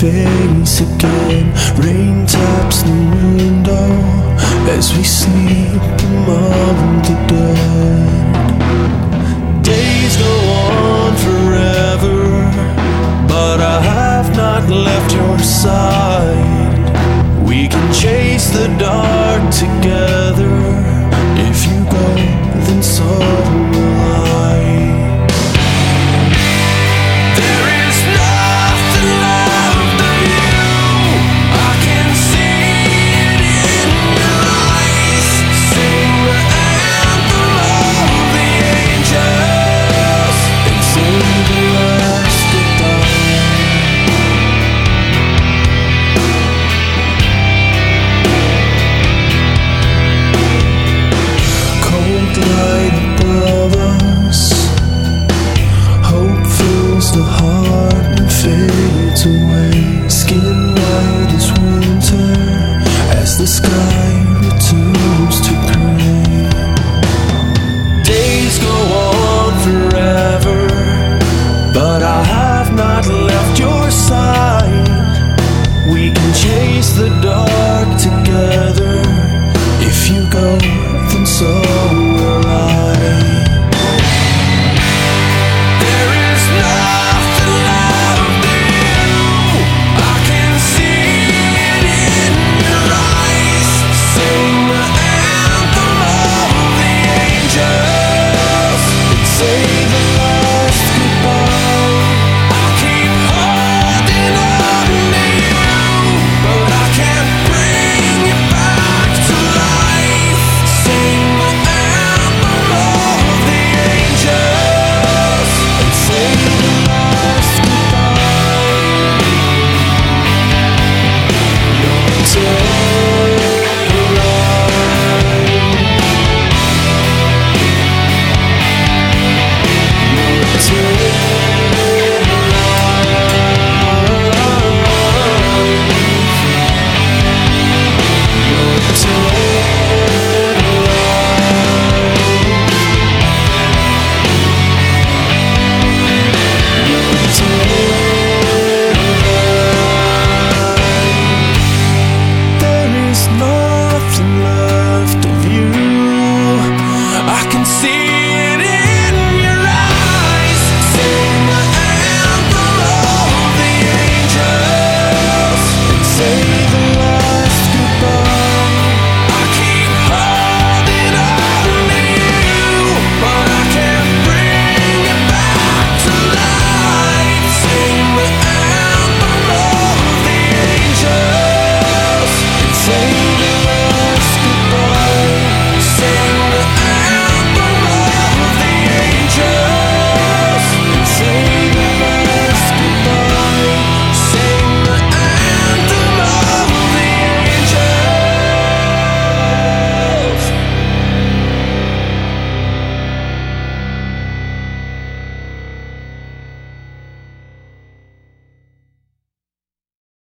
face again. Rain taps the window as we sleep among the dead. Days go on forever, but I have not left your side. We can chase the dark together. If you go, then so will I. There is nothing left of you. I can see it in your eyes. Sing the anthem of the angels and sing the last goodbye. Cold light above us, hope fills the heart and fades away. Skin white as winter as the sky returns to gray. Days go on forever, but I have not left your side. We can chase the dark together. If you go, then so